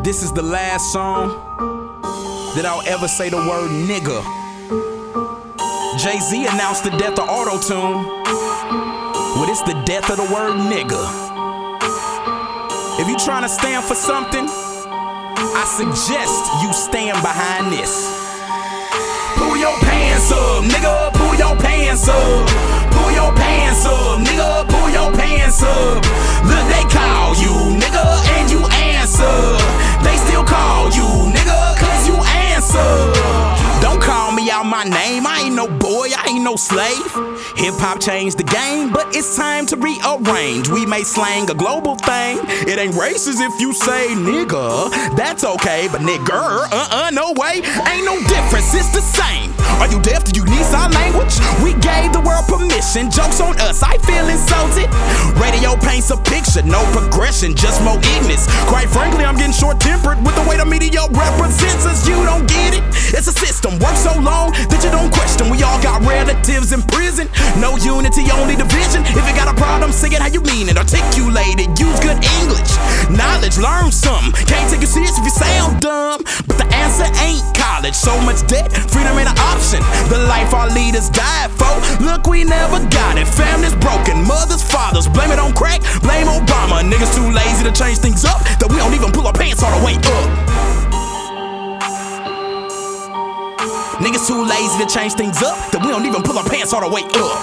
This is the last song that I'll ever say the word nigga. Jay-Z announced the death of auto-tune. Well, it's the death of the word nigga. If you trying to stand for something, I suggest you stand behind this. Pull your pants up, nigga, pull your pants up. Pull your pants up, nigga, pull your pants up. Look, they call you, nigga, and you answer. They still call you, nigga, cause you answer. Don't call me out my name, I ain't no boy, I ain't no slave. Hip-hop changed the game, but it's time to rearrange. We may slang a global thing. It ain't racist if you say nigga, that's okay. But nigger, no way, ain't no difference, it's the same. Are you deaf? Do you need sign language? We gave the world permission, jokes on us, I feel insulted. Radio paints a picture, no progression, just more ignorance. Quite frankly, I'm getting short-tempered with the way the media represents us. You don't get it, it's a system, works so long that you don't question. We all got relatives in prison, no unity, only division. If you got a problem, say it how you mean it, articulate it, use good English. Knowledge, learn something, can't take you serious if you sound dumb. But the answer ain't college, so much debt, freedom ain't an option. The life our leaders died for, look, we never got it. Families broken, mothers, fathers, blame it on crack, blame Obama. Niggas too lazy to change things up, that we don't even pull our pants all the way up. Niggas too lazy to change things up, that we don't even pull our pants all the way up.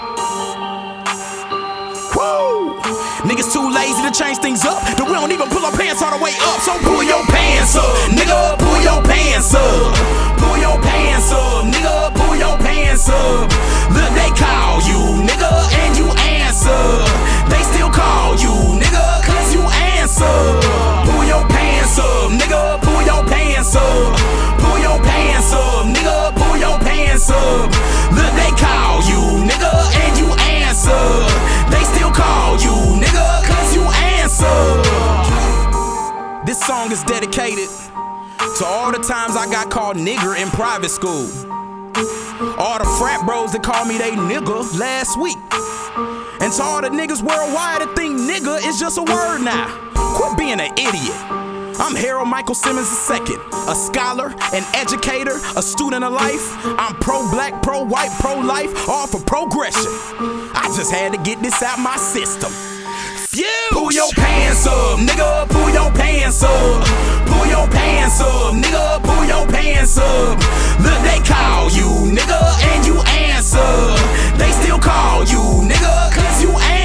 Woo! Niggas too lazy to change things up, that we don't even pull our pants all the way up. So pull your pants up, nigga, pull your pants up. Pull your pants up, nigga, pull your pants up. Look, they call you, nigga, and you answer. They still call you, nigga, cause you answer. Pull your pants up, nigga, pull your pants up. Pull your pants up, nigga, pull your pants up. Look, they call you, nigga, and you answer. They still call you, nigga, cause you answer. This song is dedicated to all the times I got called nigger in private school. All the frat bros that called me they nigga last week. And to all the niggas worldwide that think nigga is just a word now. Quit being an idiot. I'm Harold Michael Simmons II, a scholar, an educator, a student of life. I'm pro-black, pro-white, pro-life, all for progression. I just had to get this out my system. Phew. Pull your pants up, nigga, pull your pants up. Pull your pants up, nigga, pull your pants up. Look, they call you, nigga, and you answer. They still call you, nigga, cause you answer.